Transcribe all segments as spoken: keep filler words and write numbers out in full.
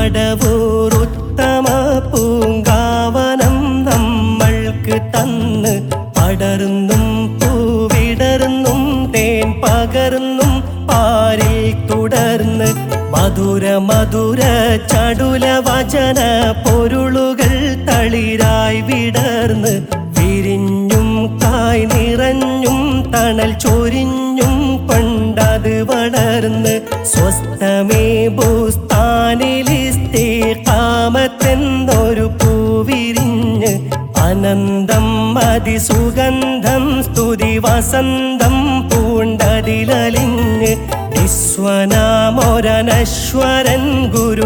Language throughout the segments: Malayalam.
മടവൂർ ഉത്തമ പൂങ്കാവനം നമ്മൾക്ക് തന്ന് പടർന്നും പൂവിടർന്നും തേൻ പകർന്നും പാരിൽ തുടർന്ന് മധുര മധുര ചടുല വചന പൊരുളുകൾ തളിരായി വിടർന്ന് വിരിഞ്ഞും കായ് നിറഞ്ഞും തണൽ ചൊരിഞ്ഞും കൊണ്ടത് വളർന്ന് സ്വസ്ഥമേ ബുസ്താനിലിസ്തിഖാമത്തെന്നൊരു പൂവിരിഞ്ഞ് അനന്തം അതിസുഗന്ധം സ്തുതി വസന്തം പൂണ്ടതിലലിഞ്ഞ് വിശ്വനാമൊരനശ്വരൻ ഗുരു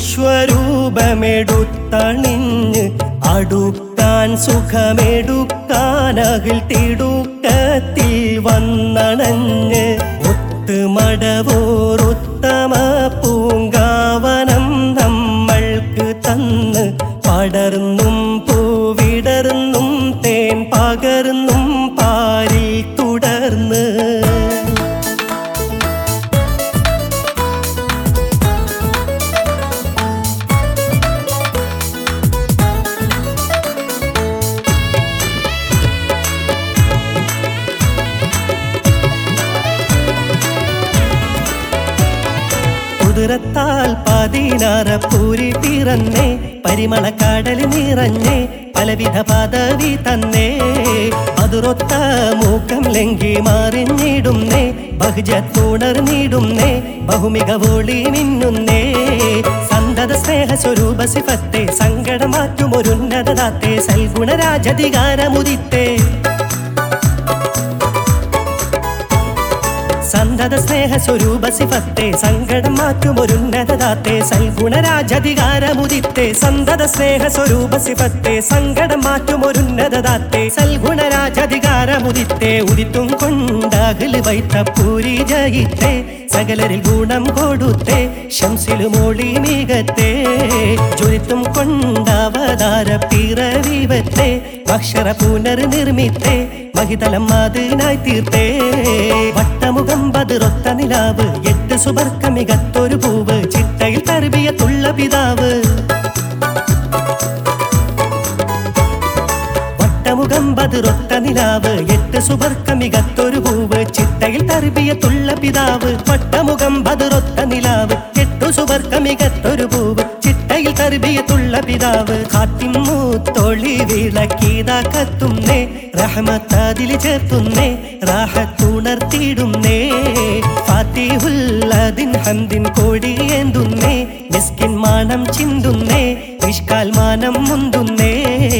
വിശ്വരൂപമെടുത്തണിഞ്ഞ് അടുക്കാൻ സുഖമെടുക്കാൻ അകിൽ തിടുക്കത്തിൽ വന്നണഞ്ഞ് ഒത്തുമടവൂർ ഉത്തമ പൂങ്കാവനം നമ്മൾക്ക് തന്ന് പടർന്നും പൂവിടർന്നും തേൻ പകർന്നും പാരിൽ തുടർന്ന് കുതിരത്താൽ പതിനാറ് പൂരി പിറന്നേ പരിമളക്കടൽ നിറഞ്ഞേ പലവിധ പദവി തന്നേ അതിരൊത്ത മൂക്കം ലംഘി മാറിഞ്ഞിടുന്നേ ബഹുജത്തുണർന്നിടുന്നേ ബഹുമികവോളി മിന്നുന്നേ സന്തത സ്നേഹ സ്വരൂപ സിഫത്തെ സങ്കടമാറ്റുമൊരുന്നതത്തെ സൽഗുണരാജധികാരമുദിത്തേ സന്തത സ്നേഹ സ്വരൂപ സിഫത്തെ സങ്കടം മാറ്റുമൊരുന്നതത്തെ സൽഗുണരാജധികാരമുദിത്തെ സന്തത സ്നേഹ സ്വരൂപ സിഫത്തെ സങ്കടം മാറ്റുമൊരുന്നതത്തെ സൽഗുണരാജധികാരമുദിത്തെ ഉദിത്തും കൊണ്ടകല് വൈത്ത പൂരി ജയിത്തേ സകലരിൽ ഗുണം കൊടുത്തേ ശംസിലു മോളി മികത്തേ ജ്വലിത്തും കൊണ്ടവതാര പിറവിവത്തെ അക്ഷര പുനർനിർമ്മിത്തേ മഹിതലം അതിനായി തീർത്തേ വട്ടമുഖം ബദറൊത്ത നിലാവ് എട്ട് സുബർക്ക മികത്തൊരു പൂവ് ചിട്ടയിൽ തർബിയത്തുള്ള പിതാവ് വട്ടമുഖം ബദറൊത്ത നിലാവ് എട്ട് സുബർക്ക മികത്തൊരു പൂവ് ചിട്ടയിൽ തർബിയത്തുള്ള പിതാവ് വട്ടമുഖം ബദറൊത്ത നിലാവ് എട്ടു സുബർക്ക മികത്തൊരു പൂവ് ചിട്ടയിൽ തർബിയത്തുള്ള പിതാവ് കാത്തിമൂത്തൊളി വിളക്കീതാ കത്തുന്നേ റഹ്മത്തതിൽ ചേർത്തുന്നേ റാഹത്തുണർത്തിയിടുന്നേ ഫാത്തിഹുല്ലദിൻ ഹംദിൻ കോടിയേന്തുന്നേ മിസ്കിൻ മാനം ചിന്തുന്നേ നിഷ്കാൽ മാനം മുന്തുന്നേ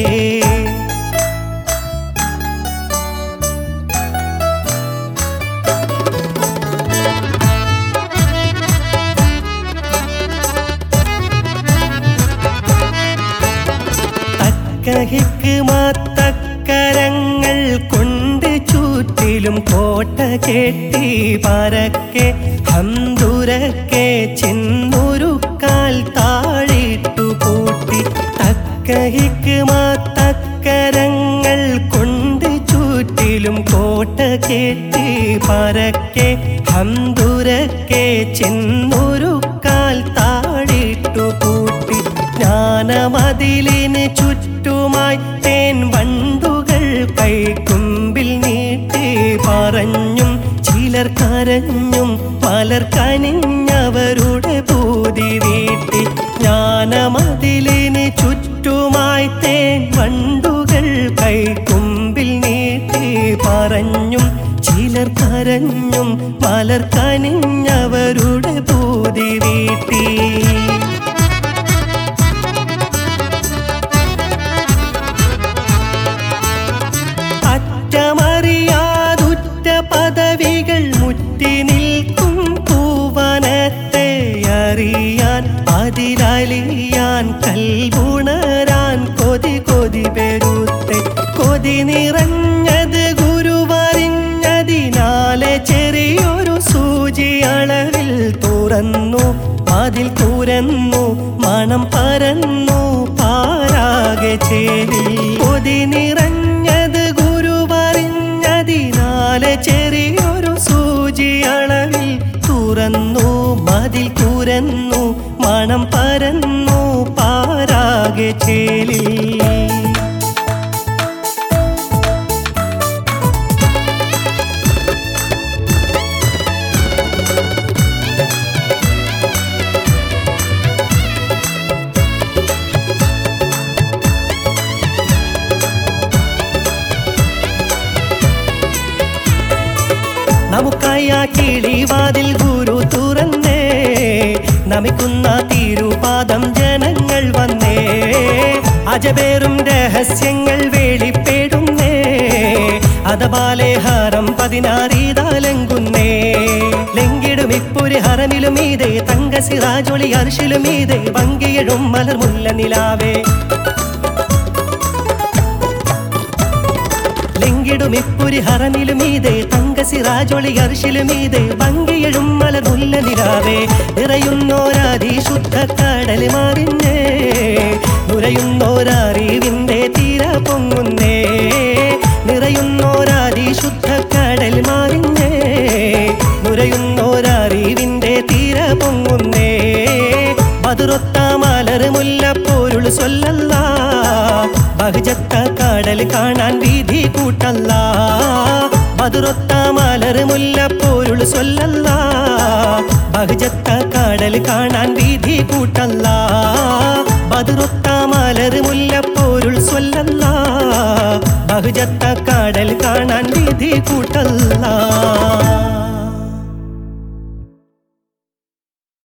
ഹിക്മത്തക്കരങ്ങൾ കൊണ്ട് ചുറ്റിലും കോട്ട കെട്ടി പരക്കെ ഹംദുരക്കെ ചെന്നൊരുക്കാൽ താഴിട്ടു കൂട്ടി തക്ക ഹിക്മത്തക്കരങ്ങൾ കൊണ്ട് ചുറ്റിലും കോട്ട കെട്ടി പരക്കെ ഹംദുരക്കെ ചെന്നൊരുക്കാൽ താഴിട്ടു കൂട്ടി ജ്ഞാനമതിലിന് ചുറ്റുമായി തേൻ വണ്ടുകൾ കൈക്കുമ്പിൽ നീട്ടി പറഞ്ഞും ചിലർ കരഞ്ഞും പലർ കനിഞ്ഞവരുടെ പൂതി വീട്ടി ജ്ഞാനമതിലിന് ചുറ്റുമായി തേൻ വണ്ടുകൾ കൈക്കുമ്പിൽ നീട്ടി പറഞ്ഞും ചിലർ കരഞ്ഞും പലർ കനിഞ്ഞവരുടെ പൂതി വീട്ടി പദവികൾ മുറ്റി നിൽക്കും പൂവനത്തെ അറിയാൻ അതിലലിയാൻ കൽബുണരാൻ കൊതി കൊതി പെരുത്തെ കൊതി നിറഞ്ഞത് ഗുരുവറിഞ്ഞതിനാലെ ചെറിയൊരു സൂചി അളവിൽ തുറന്നു അതിൽ തുറന്നു മണം പരന്നു പാരാകെ ചേരി കൊതി നിറഞ്ഞത് ഗുരുവറിഞ്ഞതിനാലെ ചെറിയൊരു സൂചി അളവിൽ തുറന്നു മതിൽ തുറന്നു മണം പരന്നു പാരാകെ ചേലിൽ നമുക്കായ കിളിവാതിൽ ഗുരു തുറന്നേ നമിക്കുന്ന തിരുപാദം ജനങ്ങൾ വന്നേ അജബേറും രഹസ്യങ്ങൾ വെളിപ്പെടുന്നേ അതപാലെ ഹരം പതിനാറിതാലങ്കുന്നേ ലെങ്കിടും ഇപ്പൊരു ഹറമിലുമീതേ തങ്ക സിറാജൊളി അർഷിലുമീതേ വങ്കിയഴും മലർമുല്ല നിലാവേ ലെങ്കിടും ഇപ്പൊരു ഹറമിലുമീതേ തങ്ക സിറാജൊളി അർഷിലുമീതേ വങ്കിയഴും മലർമുല്ല നിലാവേ നിറയുന്നോരാതി ശുദ്ധ കടൽ മാറിഞ്ഞേ നുരയുന്നോരറിവിന്റെ തീര പൊങ്ങുന്നേ നിറയുന്നോരാതി ശുദ്ധ കടൽ മാറിഞ്ഞേ നുരയുന്നോരറിവിന്റെ തീര പൊങ്ങുന്നേ ബദറൊത്ത മലർ മുല്ലപ്പോരുൾ സ്വല്ലല്ലാ ബഹജത്ത കടൽ കാണാൻ വീതി കൂട്ടല്ലാ ബദറൊത്ത മലർ മുല്ലപ്പോരുൾ സ്വല്ലല്ലാ ബഹജത്ത കടൽ കാണാൻ വീതി കൂട്ടല്ലാ ബദറൊത്ത മലർ മുല്ലപ്പോരുൾ സ്വല്ലല്ലാ ബഹജത്ത കടൽ കാണാൻ വീതി കൂട്ടല്ലാ